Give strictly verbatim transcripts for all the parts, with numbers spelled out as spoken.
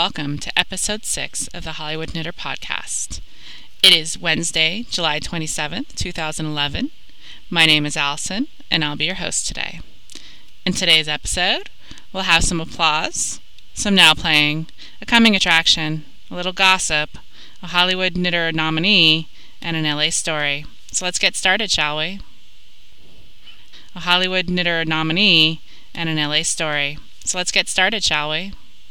welcome to episode six of the Hollywood Knitter podcast. It is Wednesday, July twenty-seventh, twenty eleven. My name is Allison, and I'll be your host today. In today's episode, we'll have some applause, some now playing, a coming attraction, a little gossip, a Hollywood Knitter nominee, and an L A story. So let's get started, shall we? A Hollywood Knitter nominee and an L A story. So let's get started, shall we?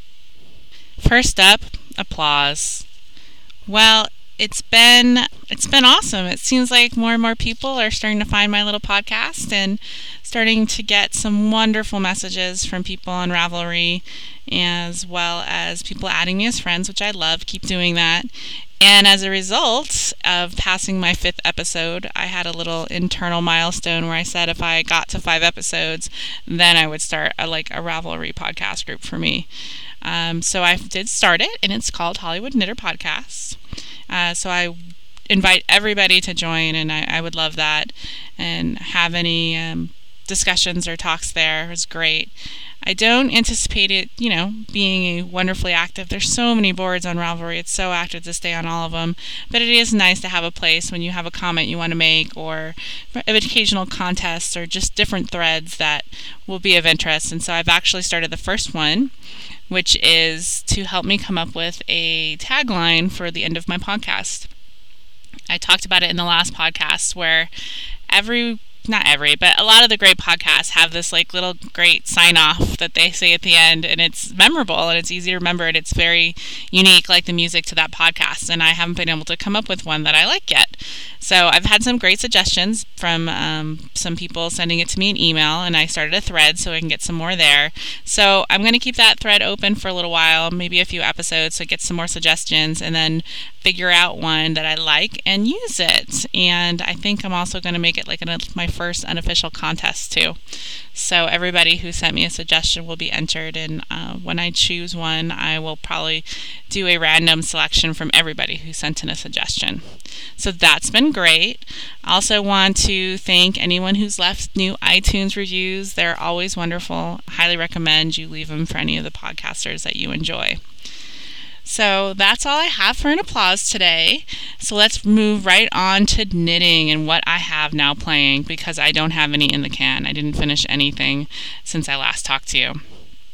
First up, applause. Well, it's been it's been awesome. It seems like more and more people are starting to find my little podcast and starting to get some wonderful messages from people on Ravelry, as well as people adding me as friends, which I love. Keep doing that. And as a result of passing my fifth episode, I had a little internal milestone where I said if I got to five episodes, then I would start a, like a Ravelry podcast group for me. Um, so I did start it, and it's called Hollywood Knitter Podcast. Uh, so I invite everybody to join, and I, I would love that. And have any um, discussions or talks there is great. I don't anticipate it, you know, being wonderfully active. There's so many boards on Ravelry. It's so active to stay on all of them. But it is nice to have a place when you have a comment you want to make, or occasional contests, or just different threads that will be of interest. And so I've actually started the first one, which is to help me come up with a tagline for the end of my podcast. I talked about it in the last podcast, where every Not every, but a lot of the great podcasts have this like little great sign off that they say at the end, and it's memorable and it's easy to remember, and it's very unique, like the music to that podcast. And I haven't been able to come up with one that I like yet. So I've had some great suggestions from um, some people sending it to me in email, and I started a thread so I can get some more there. So I'm going to keep that thread open for a little while, maybe a few episodes, so get some more suggestions, and then figure out one that I like and use it. And I think I'm also going to make it like an, my first unofficial contest too. So everybody who sent me a suggestion will be entered, and uh, when I choose one, I will probably do a random selection from everybody who sent in a suggestion. So that's been great. I also want to thank anyone who's left new iTunes reviews. They're always wonderful. I highly recommend you leave them for any of the podcasters that you enjoy. So that's all I have for an applause today. So let's move right on to knitting and what I have now playing, because I don't have any in the can. I didn't finish anything since I last talked to you.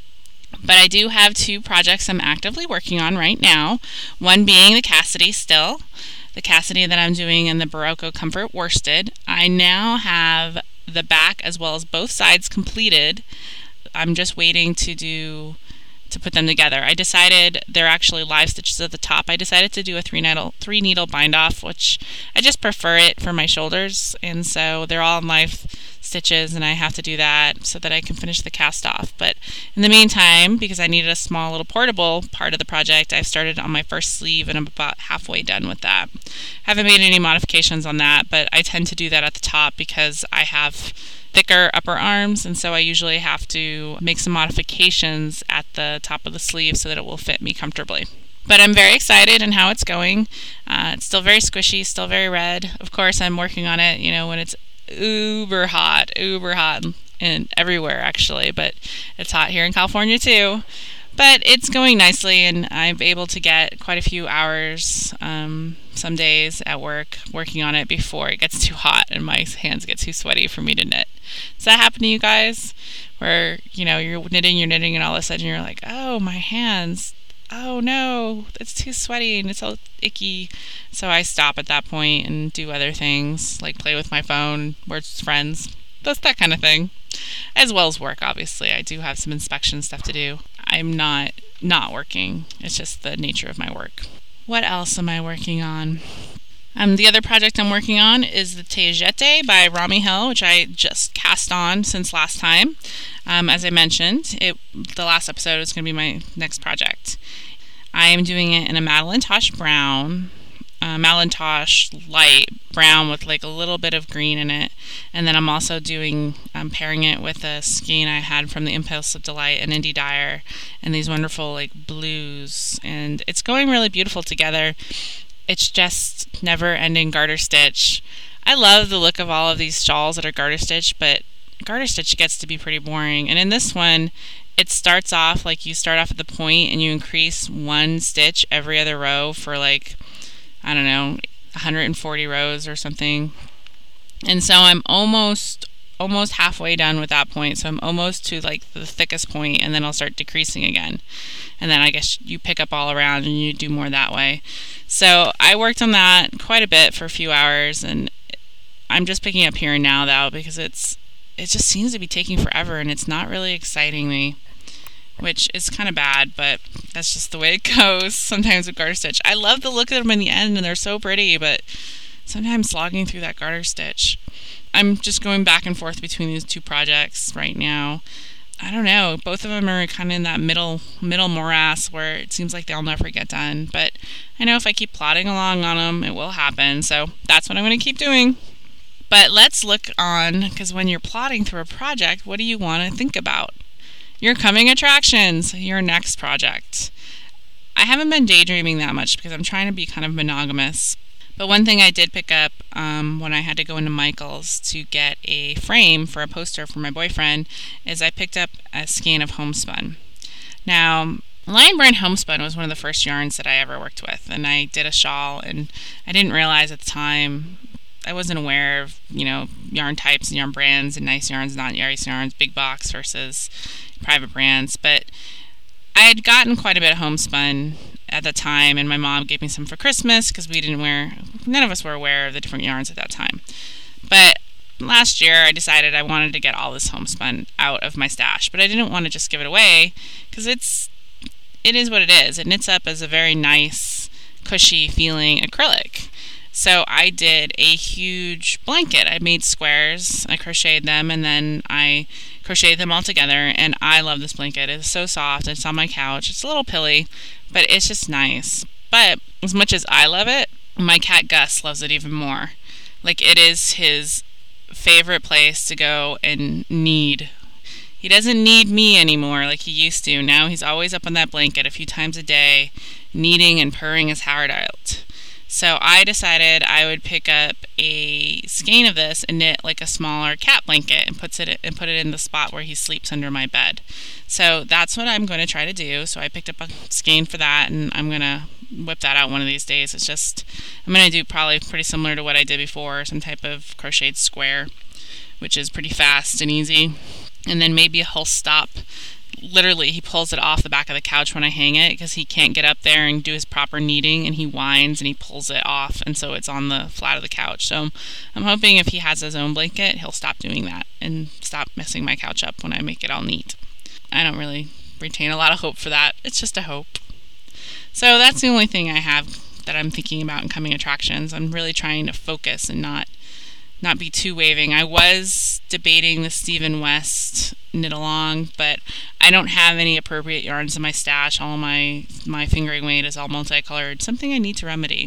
But I do have two projects I'm actively working on right now. One being the Cassidy still. The Cassidy that I'm doing in the Barocco Comfort worsted. I now have the back as well as both sides completed. I'm just waiting to do to put them together. I decided they're actually live stitches at the top. I decided to do a three needle three needle bind off, which I just prefer it for my shoulders, and so they're all live stitches, and I have to do that so that I can finish the cast off. But in the meantime, because I needed a small little portable part of the project, I've started on my first sleeve, and I'm about halfway done with that. Haven't made any modifications on that, but I tend to do that at the top because I have thicker upper arms, and so I usually have to make some modifications at the top of the sleeve so that it will fit me comfortably. But I'm very excited in how it's going. Uh, it's still very squishy, still very red. Of course, I'm working on it, you know, when it's uber hot, uber hot, and everywhere actually, but it's hot here in California too. But it's going nicely, and I'm able to get quite a few hours um, some days at work working on it before it gets too hot and my hands get too sweaty for me to knit. Does that happen to you guys? Where, you know, you're knitting, you're knitting, and all of a sudden you're like, oh, my hands, oh no, it's too sweaty and it's all icky. So I stop at that point and do other things, like play with my phone, words with friends, that's that kind of thing. As well as work, obviously. I do have some inspection stuff to do. I'm not not working. It's just the nature of my work. What else am I working on? Um, the other project I'm working on is the Tejete by Rami Hill, which I just cast on since last time. Um, as I mentioned, it the last episode is going to be my next project. I am doing it in a Madeline Tosh brown, uh, Madeline Tosh light brown with like a little bit of green in it, and then I'm also doing um, pairing it with a skein I had from the Impulse of Delight and Indie Dyer, and these wonderful like blues, and it's going really beautiful together. It's just never-ending garter stitch. I love the look of all of these shawls that are garter stitch, but garter stitch gets to be pretty boring, and in this one It starts off like you start off at the point and you increase one stitch every other row for like, I don't know, one hundred forty rows or something. And so I'm almost almost halfway done with that point. So I'm almost to like the thickest point, and then I'll start decreasing again. And then I guess you pick up all around and you do more that way. So I worked on that quite a bit for a few hours, and I'm just picking up here and now though, because it's it just seems to be taking forever and it's not really exciting me, which is kind of bad, but that's just the way it goes sometimes with garter stitch. I love the look of them in the end and they're so pretty, but sometimes slogging through that garter stitch. I'm just going back and forth between these two projects right now. I don't know, both of them are kind of in that middle middle morass where it seems like they'll never get done, but I know if I keep plodding along on them, it will happen, so that's what I'm going to keep doing. But let's look on, because when you're plodding through a project, what do you want to think about? Your coming attractions, your next project. I haven't been daydreaming that much because I'm trying to be kind of monogamous. But one thing I did pick up um, when I had to go into Michael's to get a frame for a poster for my boyfriend is I picked up a skein of homespun. Now, Lion Brand Homespun was one of the first yarns that I ever worked with, and I did a shawl, and I didn't realize at the time, I wasn't aware of, you know, yarn types and yarn brands and nice yarns, not nice yarns, big box versus private brands, but I had gotten quite a bit of homespun at the time, and my mom gave me some for Christmas because we didn't wear, none of us were aware of the different yarns at that time. But last year I decided I wanted to get all this homespun out of my stash, but I didn't want to just give it away because it's, it is what it is. It knits up as a very nice, cushy feeling acrylic. So I did a huge blanket. I made squares, I crocheted them, and then I crocheted them all together, and I love this blanket. It's so soft. It's on my couch. It's a little pilly, but it's just nice. But as much as I love it, my cat Gus loves it even more. Like, it is his favorite place to go and knead. He doesn't need me anymore like he used to. Now he's always up on that blanket a few times a day, kneading and purring his heart out. So I decided I would pick up a skein of this and knit like a smaller cat blanket and puts it and put it in the spot where he sleeps under my bed. So that's what I'm going to try to do. So I picked up a skein for that, and I'm going to whip that out one of these days. It's just, I'm going to do probably pretty similar to what I did before, some type of crocheted square, which is pretty fast and easy. And then maybe he'll stop. Literally, he pulls it off the back of the couch when I hang it because he can't get up there and do his proper kneading, and he whines and he pulls it off, and so it's on the flat of the couch. So I'm hoping if he has his own blanket, he'll stop doing that and stop messing my couch up when I make it all neat. I don't really retain a lot of hope for that. It's just a hope. So that's the only thing I have that I'm thinking about in coming attractions. I'm really trying to focus and not not be too waving. I was debating the Stephen West knit along, but I don't have any appropriate yarns in my stash. All my my fingering weight is all multicolored, something I need to remedy.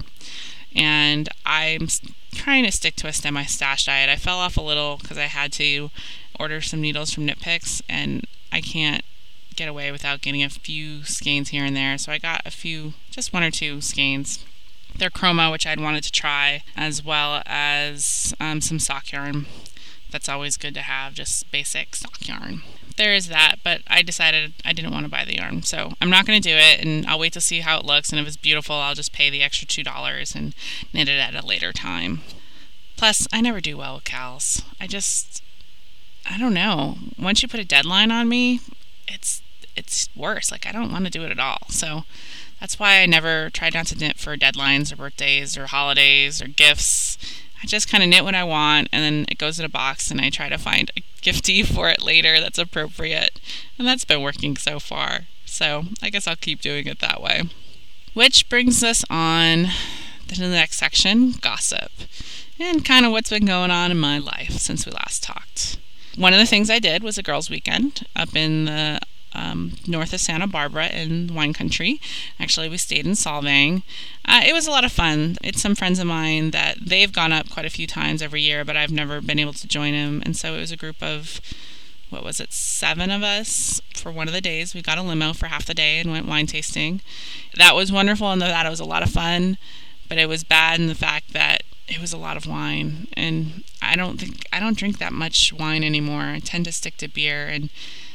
And I'm trying to stick to a semi-stash diet. I fell off a little because I had to order some needles from Knit Picks, and I can't get away without getting a few skeins here and there. So I got a few, just one or two skeins. They're chroma, which I'd wanted to try, as well as um, some sock yarn. That's always good to have, just basic sock yarn. There is that, but I decided I didn't want to buy the yarn, so I'm not going to do it, and I'll wait to see how it looks, and if it's beautiful, I'll just pay the extra two dollars and knit it at a later time. Plus, I never do well with cows. I just, I don't know. Once you put a deadline on me, it's it's worse. Like, I don't want to do it at all, so that's why I never try not to knit for deadlines or birthdays or holidays or gifts. I just kind of knit what I want, and then it goes in a box, and I try to find a giftee for it later that's appropriate. And that's been working so far. So I guess I'll keep doing it that way. Which brings us on to the next section, gossip, and kind of what's been going on in my life since we last talked. One of the things I did was a girls' weekend up in the Um, north of Santa Barbara in wine country. Actually, we stayed in Solvang. Uh, it was a lot of fun. It's some friends of mine that they've gone up quite a few times every year, but I've never been able to join them. And so it was a group of, what was it, seven of us for one of the days. We got a limo for half the day and went wine tasting. That was wonderful, and that it was a lot of fun, but it was bad in the fact that it was a lot of wine, and I don't think I don't drink that much wine anymore. I tend to stick to beer, and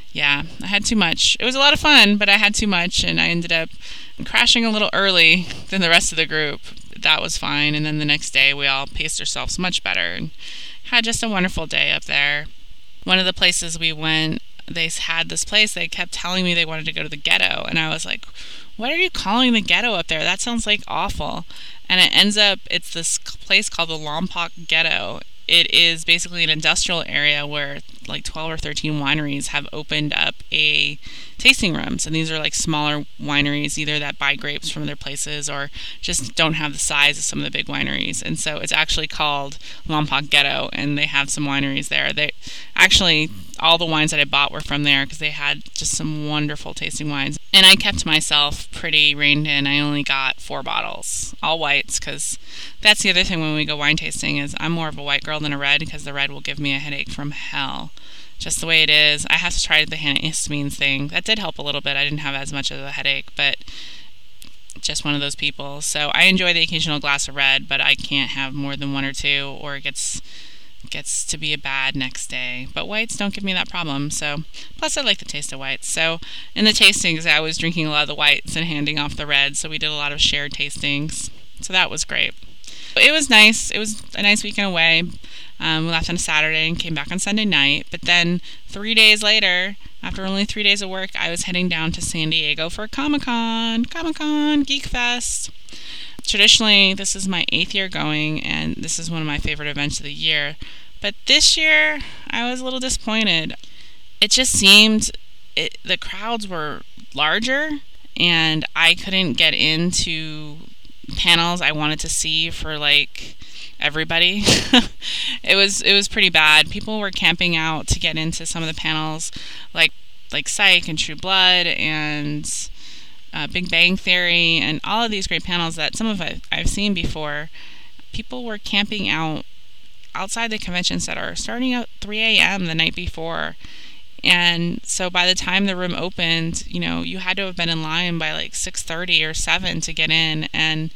Yeah, I had too much. It was a lot of fun, but I had too much, and I ended up crashing a little early than the rest of the group. That was fine, and then the next day we all paced ourselves much better and had just a wonderful day up there. One of the places we went, they had this place, they kept telling me they wanted to go to the ghetto, and I was like, what are you calling the ghetto up there? That sounds like awful. And it ends up, it's this place called the Lompoc Ghetto. It is basically an industrial area where like twelve or thirteen wineries have opened up a tasting rooms. And these are like smaller wineries, either that buy grapes from other places or just don't have the size of some of the big wineries. And so it's actually called Lompoc Ghetto, and they have some wineries there. They actually, all the wines that I bought were from there because they had just some wonderful tasting wines. And I kept myself pretty reined in. I only got four bottles, all whites, because that's the other thing when we go wine tasting is I'm more of a white girl than a red because the red will give me a headache from hell. Just the way it is. I have to try the antihistamines thing. That did help a little bit. I didn't have as much of a headache, but just one of those people. So I enjoy the occasional glass of red, but I can't have more than one or two, or it gets gets to be a bad next day. But whites don't give me that problem. So plus I like the taste of whites. So in the tastings, I was drinking a lot of the whites and handing off the reds. So we did a lot of shared tastings. So that was great. It was nice. It was a nice weekend away. Um, we left on a Saturday and came back on Sunday night. But then three days later, after only three days of work, I was heading down to San Diego for Comic-Con, Comic-Con, Geek Fest. Traditionally, this is my eighth year going, and this is one of my favorite events of the year. But this year, I was a little disappointed. It just seemed it, the crowds were larger, and I couldn't get into panels I wanted to see for like everybody. it was it was pretty bad. People were camping out to get into some of the panels, like like Psych and True Blood and uh, Big Bang Theory and all of these great panels that some of it I've seen before. People were camping out outside the convention center starting at three a.m. the night before. And so by the time the room opened, you know, you had to have been in line by like six thirty or seven to get in. And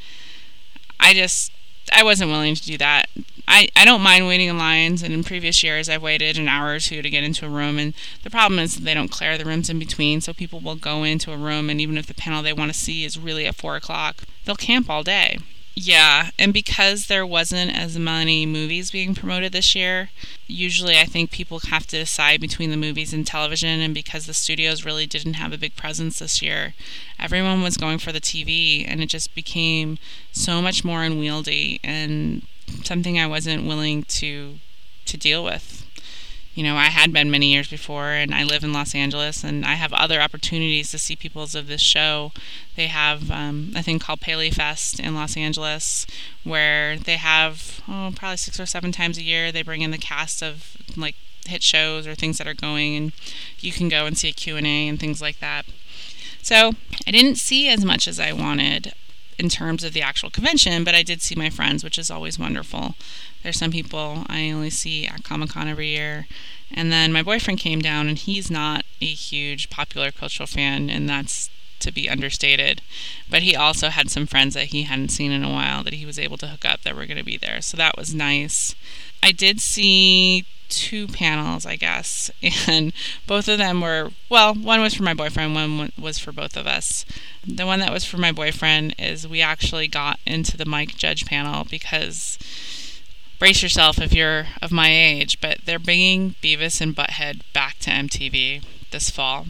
I just, I wasn't willing to do that. I, I don't mind waiting in lines, and in previous years I've waited an hour or two to get into a room, and the problem is they don't clear the rooms in between, so people will go into a room, and even if the panel they want to see is really at four o'clock, they'll camp all day. Yeah, and because there wasn't as many movies being promoted this year, usually I think people have to decide between the movies and television, and because the studios really didn't have a big presence this year, everyone was going for the T V, and it just became so much more unwieldy and something I wasn't willing to to deal with. You know, I had been many years before, and I live in Los Angeles, and I have other opportunities to see peoples of this show. They have um, a thing called Paley Fest in Los Angeles, where they have, oh, probably six or seven times a year, they bring in the cast of, like, hit shows or things that are going, and you can go and see a Q and A and things like that. So I didn't see as much as I wanted in terms of the actual convention, but I did see my friends, which is always wonderful. There's some people I only see at Comic-Con every year. And then my boyfriend came down, and he's not a huge popular cultural fan, and that's to be understated. But he also had some friends that he hadn't seen in a while that he was able to hook up that were going to be there. So that was nice. I did see two panels, I guess, and both of them were, well, one was for my boyfriend, one was for both of us. The one that was for my boyfriend is we actually got into the Mike Judge panel because, brace yourself if you're of my age, but they're bringing Beavis and Butthead back to M T V this fall.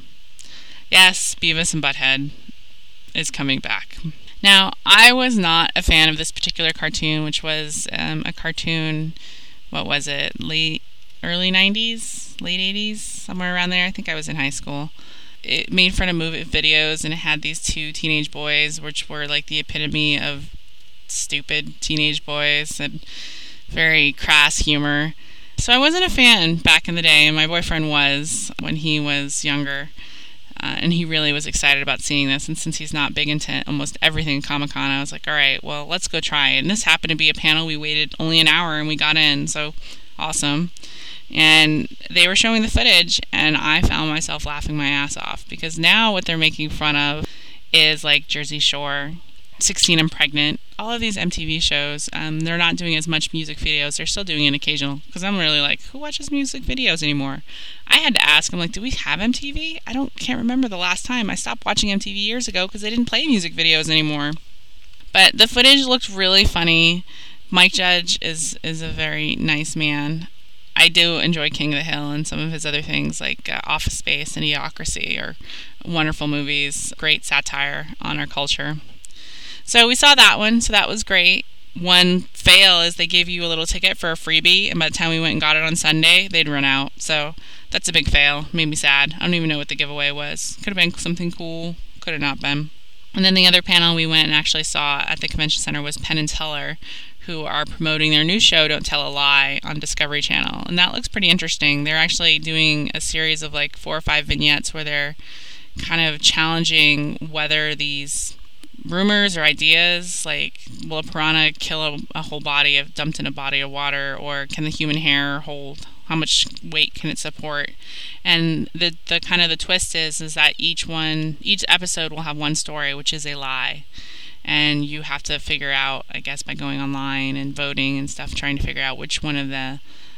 Yes, Beavis and Butthead is coming back. Now, I was not a fan of this particular cartoon, which was um, a cartoon, what was it, late, early nineties, late eighties, somewhere around there. I think I was in high school. It made fun of movie videos, and it had these two teenage boys, which were like the epitome of stupid teenage boys and very crass humor. So I wasn't a fan back in the day, and my boyfriend was when he was younger. Uh, and he really was excited about seeing this. And since he's not big into almost everything at Comic-Con, I was like, all right, well, let's go try it. And this happened to be a panel. We waited only an hour, and we got in. So awesome. And they were showing the footage, and I found myself laughing my ass off. Because now what they're making fun of is like Jersey Shore, sixteen and Pregnant, all of these M T V shows, um, they're not doing as much music videos. They're still doing an occasional, because I'm really like, who watches music videos anymore? I had to ask. I'm like, do we have M T V? I don't can't remember the last time. I stopped watching M T V years ago because they didn't play music videos anymore. But the footage looked really funny. Mike Judge is is a very nice man. I do enjoy King of the Hill and some of his other things like uh, Office Space and Idiocracy are wonderful movies, great satire on our culture. So we saw that one, so that was great. One fail is they gave you a little ticket for a freebie, and by the time we went and got it on Sunday, they'd run out. So that's a big fail. Made me sad. I don't even know what the giveaway was. Could have been something cool. Could have not been. And then the other panel we went and actually saw at the convention center was Penn and Teller, who are promoting their new show, Don't Tell a Lie, on Discovery Channel. And that looks pretty interesting. They're actually doing a series of like four or five vignettes where they're kind of challenging whether these rumors or ideas, like will a piranha kill a, a whole body if dumped in a body of water, or can the human hair hold, how much weight can it support? And the the kind of the twist is is that each one each episode will have one story, which is a lie. And you have to figure out, I guess, by going online and voting and stuff, trying to figure out which one of the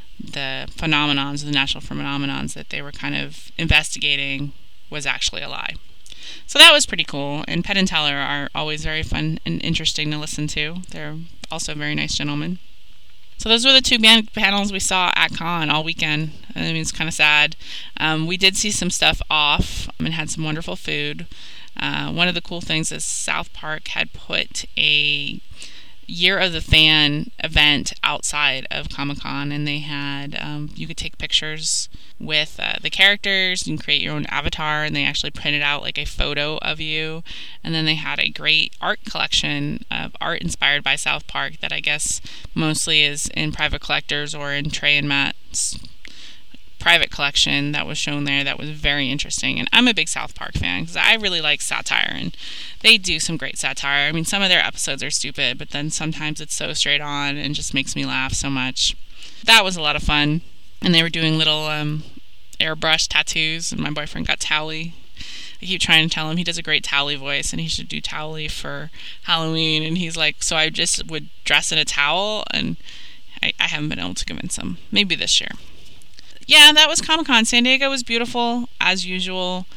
the phenomenons, the natural phenomenons that they were kind of investigating was actually a lie. So that was pretty cool. And Penn and Teller are always very fun and interesting to listen to. They're also very nice gentlemen. So those were the two band panels we saw at Con all weekend. I mean, it's kind of sad. Um, we did see some stuff off and had some wonderful food. Uh, one of the cool things is South Park had put a Year of the Fan event outside of Comic-Con, and they had, um, you could take pictures with uh, the characters, you can create your own avatar, and they actually printed out like a photo of you, and then they had a great art collection of art inspired by South Park that I guess mostly is in private collectors or in Trey and Matt's private collection that was shown there. That was very interesting, and I'm a big South Park fan because I really like satire, and they do some great satire. I mean, some of their episodes are stupid, but then sometimes it's so straight on and just makes me laugh so much. That was a lot of fun, and they were doing little um, airbrush tattoos, and my boyfriend got Towley. I keep trying to tell him he does a great Towley voice, and he should do Towley for Halloween, and he's like, so I just would dress in a towel, and I, I haven't been able to convince him. Maybe this year. Yeah, that was Comic-Con. San Diego was beautiful, as usual.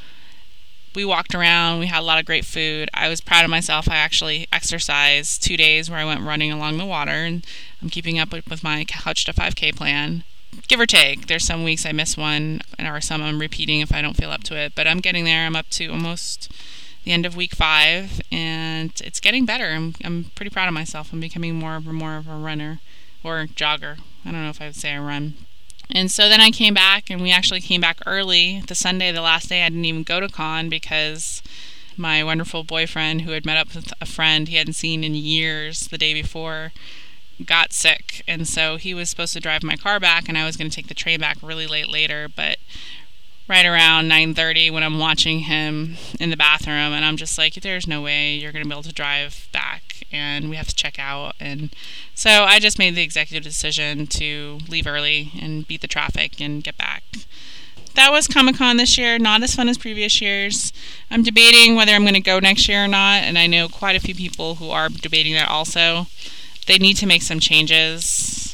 We walked around. We had a lot of great food. I was proud of myself. I actually exercised two days where I went running along the water, and I'm keeping up with my Couch to five K plan. Give or take. There's some weeks I miss one, or some I'm repeating if I don't feel up to it. But I'm getting there. I'm up to almost the end of week five, and it's getting better. I'm I'm pretty proud of myself. I'm becoming more of a, more of a runner or jogger. I don't know if I would say I run. And so then I came back, and we actually came back early. The Sunday, the last day, I didn't even go to Con because my wonderful boyfriend, who had met up with a friend he hadn't seen in years the day before, got sick. And so he was supposed to drive my car back, and I was going to take the train back really late later. But right around nine thirty when I'm watching him in the bathroom, and I'm just like, there's no way you're going to be able to drive back, and we have to check out. And so I just made the executive decision to leave early and beat the traffic and get back. That was Comic-Con this year, not as fun as previous years. I'm debating whether I'm going to go next year or not, and I know quite a few people who are debating that also. They need to make some changes.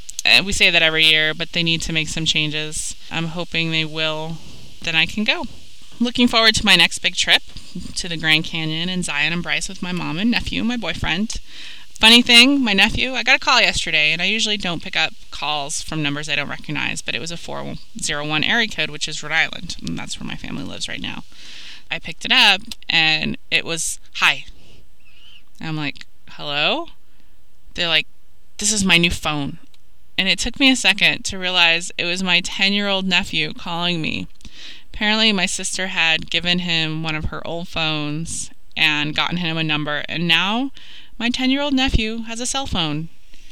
We say that every year, but they need to make some changes. I'm hoping they will. Then I can go. Looking forward to my next big trip to the Grand Canyon and Zion and Bryce with my mom and nephew, my boyfriend. Funny thing, my nephew, I got a call yesterday, and I usually don't pick up calls from numbers I don't recognize, but it was a four oh one area code, which is Rhode Island, and that's where my family lives right now. I picked it up, and it was, hi. And I'm like, hello? They're like, this is my new phone. And it took me a second to realize it was my ten-year-old nephew calling me. Apparently, my sister had given him one of her old phones and gotten him a number, and now my ten-year-old nephew has a cell phone.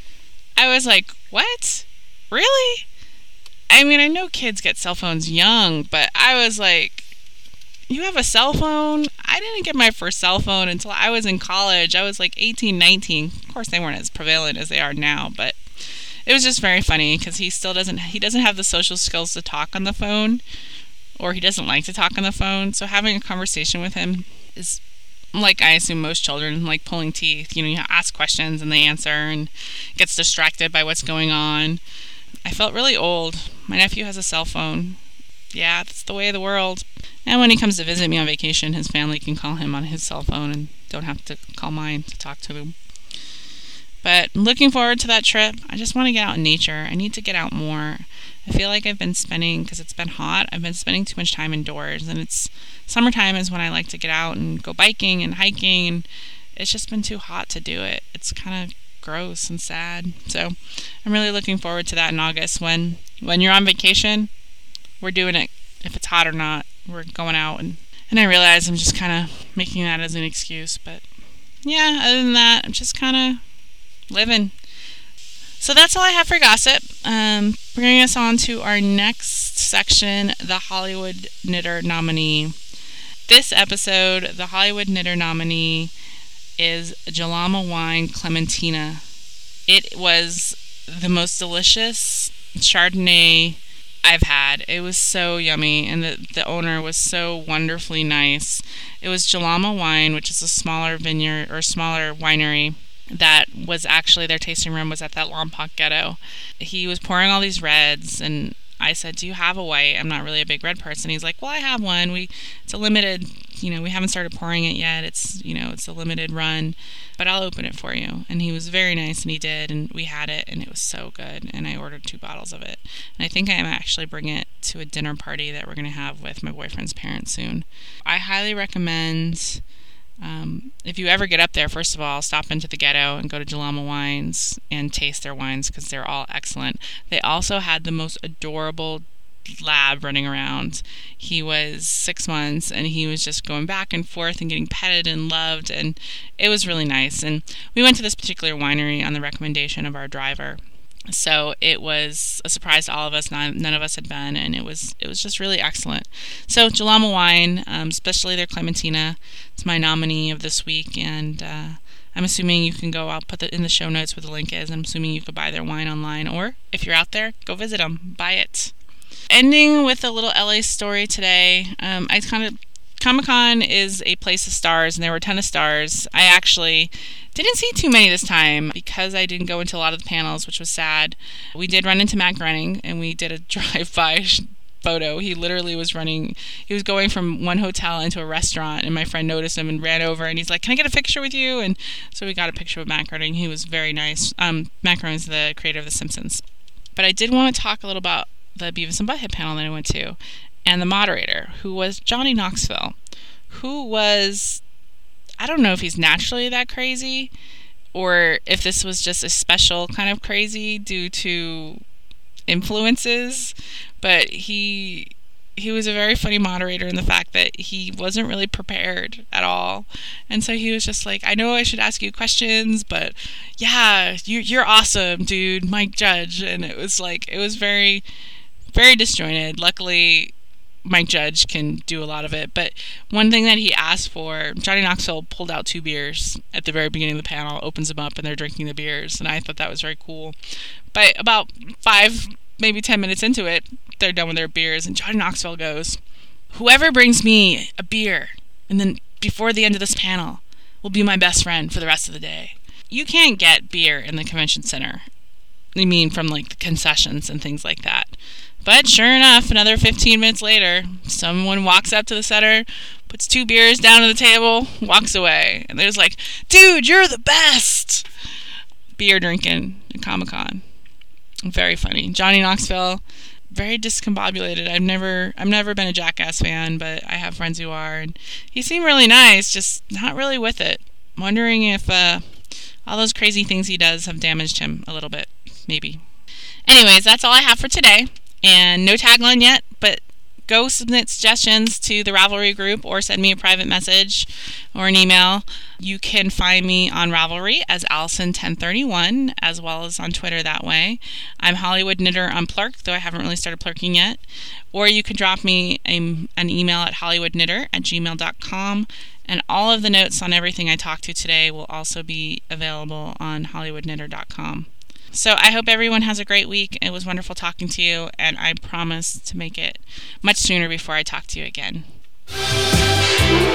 I was like, what? Really? I mean, I know kids get cell phones young, but I was like, you have a cell phone? I didn't get my first cell phone until I was in college. I was like eighteen, nineteen. Of course, they weren't as prevalent as they are now, but it was just very funny because he still doesn't, he doesn't have the social skills to talk on the phone, or he doesn't like to talk on the phone. So having a conversation with him is like I assume most children, like pulling teeth. You know, you ask questions and they answer and gets distracted by what's going on. I felt really old. My nephew has a cell phone. Yeah, that's the way of the world. And when he comes to visit me on vacation, his family can call him on his cell phone and don't have to call mine to talk to him. But I'm looking forward to that trip. I just want to get out in nature. I need to get out more. I feel like I've been spending, because it's been hot, I've been spending too much time indoors. And it's summertime is when I like to get out and go biking and hiking. And it's just been too hot to do it. It's kind of gross and sad. So I'm really looking forward to that in August. When when you're on vacation, we're doing it. If it's hot or not, we're going out. And, and I realize I'm just kind of making that as an excuse. But yeah, other than that, I'm just kind of living. So that's all I have for gossip. Um, bringing us on to our next section, the Hollywood Knitter nominee. This episode, the Hollywood Knitter nominee is Jalama Wine Clementina. It was the most delicious Chardonnay I've had. It was so yummy, and the, the owner was so wonderfully nice. It was Jalama Wine, which is a smaller vineyard or smaller winery that was actually, their tasting room was at that Lompoc Ghetto. He was pouring all these reds, and I said, do you have a white? I'm not really a big red person. He's like, well, I have one. We It's a limited, you know, we haven't started pouring it yet. It's, you know, it's a limited run, but I'll open it for you. And he was very nice, and he did, and we had it, and it was so good. And I ordered two bottles of it. And I think I'm actually bringing it to a dinner party that we're going to have with my boyfriend's parents soon. I highly recommend... Um, if you ever get up there, first of all, stop into the Ghetto and go to Jalama Wines and taste their wines, because they're all excellent. They also had the most adorable lab running around. He was six months and he was just going back and forth and getting petted and loved, and it was really nice. And we went to this particular winery on the recommendation of our driver. So it was a surprise to all of us. None, none of us had been, and it was it was just really excellent. So Jalama Wine, um, especially their Clementina, it's my nominee of this week, and uh, I'm assuming you can go. I'll put it in the show notes where the link is. I'm assuming you could buy their wine online, or if you're out there, go visit them, buy it. Ending with a little L A story today. Um, I kind of Comic-Con is a place of stars, and there were a ton of stars. I actually didn't see too many this time because I didn't go into a lot of the panels, which was sad. We did run into Matt Groening, and we did a drive-by photo. He literally was running, he was going from one hotel into a restaurant, and my friend noticed him and ran over, and he's like, can I get a picture with you? And so we got a picture with Matt Groening. He was very nice. Um, Matt Groening is the creator of The Simpsons. But I did want to talk a little about the Beavis and Butthead panel that I went to, and the moderator, who was Johnny Knoxville, who was, I don't know if he's naturally that crazy, or if this was just a special kind of crazy due to influences, but he he was a very funny moderator in the fact that he wasn't really prepared at all. And so he was just like, I know I should ask you questions, but yeah, you, you're awesome, dude, Mike Judge. And it was like, it was very, very disjointed. Luckily, Mike Judge can do a lot of it, but one thing that he asked for, Johnny Knoxville pulled out two beers at the very beginning of the panel, opens them up, and they're drinking the beers, and I thought that was very cool. But about five, maybe ten minutes into it, they're done with their beers, and Johnny Knoxville goes, whoever brings me a beer, and then before the end of this panel, will be my best friend for the rest of the day. You can't get beer in the convention center. I mean, from like the concessions and things like that. But sure enough, another fifteen minutes later, someone walks up to the center, puts two beers down on the table, walks away. And there's like, dude, you're the best! Beer drinking at Comic-Con. Very funny. Johnny Knoxville, very discombobulated. I've never I've never been a Jackass fan, but I have friends who are. And he seemed really nice, just not really with it. Wondering if uh, all those crazy things he does have damaged him a little bit. Maybe. Anyways, that's all I have for today. And no tagline yet, but go submit suggestions to the Ravelry group or send me a private message or an email. You can find me on Ravelry as Allison ten thirty-one, as well as on Twitter that way. I'm Hollywood Knitter on Plurk, though I haven't really started plurking yet. Or you can drop me a, an email at hollywoodknitter at gmail dot com. And all of the notes on everything I talked to today will also be available on hollywood knitter dot com. So I hope everyone has a great week. It was wonderful talking to you, and I promise to make it much sooner before I talk to you again.